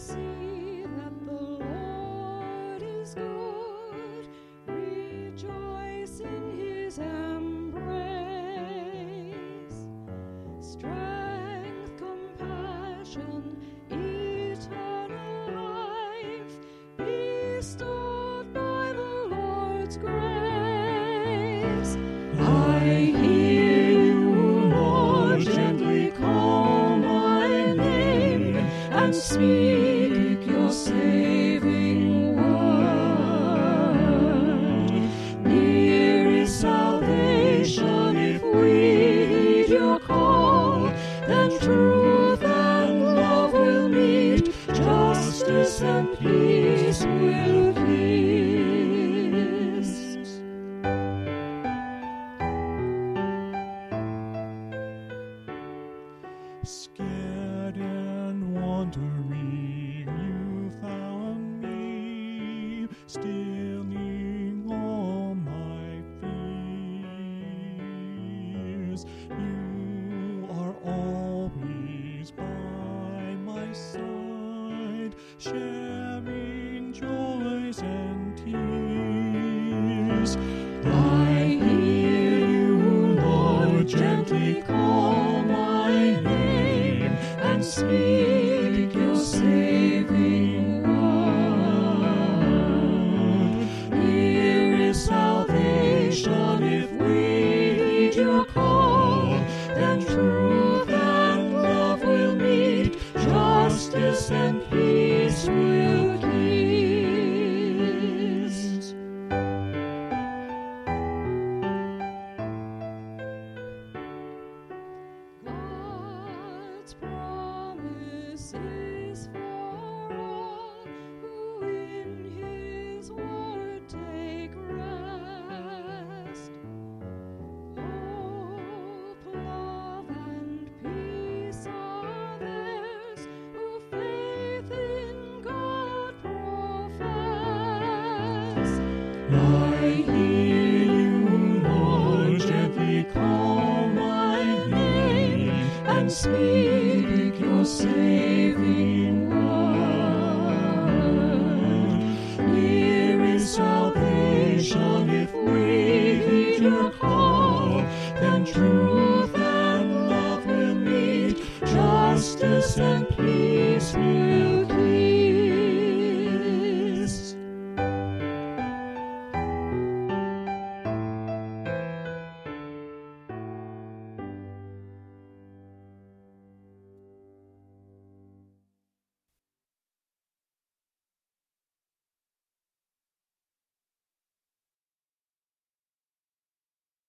see that the Lord is good. Rejoice in his embrace. Strength, compassion, eternal life, bestowed by the Lord's grace. I hear you, Lord, gently call my name and speak your saving word. Near is salvation if we heed your call, then truth and love will meet, justice and peace will kiss. Scared and wandering, you found me, stilling all my fears. You are always by my side, sharing joys and tears. I hear you, Lord, gently call my name and speak your saving word. Here is salvation if we heed your call, then truth and love will meet, justice and peace will kiss. God's promise is for all who in his word take rest. Hope, love, and peace are theirs who faith in God profess. I hear you, Lord, gently call my name and speak your saving word. Here is salvation if we heed your call, then truth and love will meet, justice and peace will